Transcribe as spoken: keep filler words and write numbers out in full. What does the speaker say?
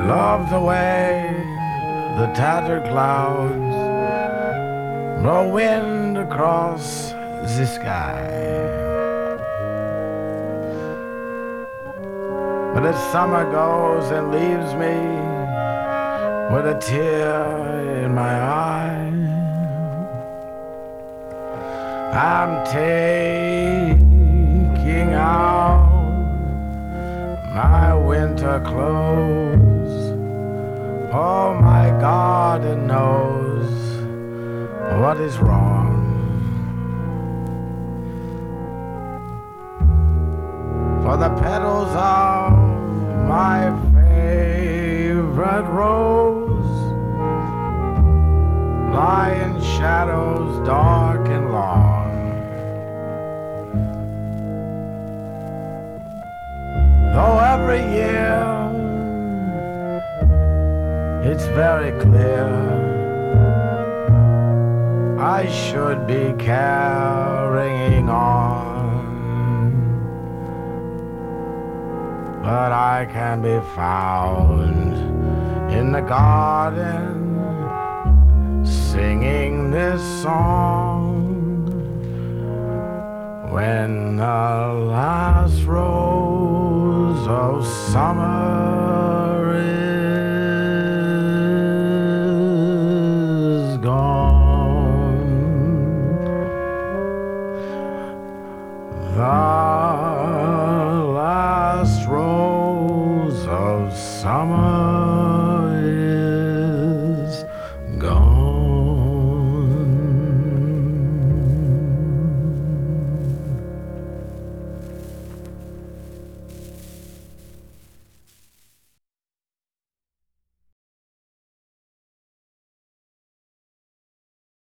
Love the way the tattered clouds blow wind across the sky. But as summer goes and leaves me with a tear in my eye, I'm taking out my winter clothes. Oh, my garden knows what is wrong. For the petals of my favorite rose lie in shadows dark and long. Though every year it's very clear I should be carrying on, but I can be found in the garden singing this song when the last rose of summer is gone. The last rose of summer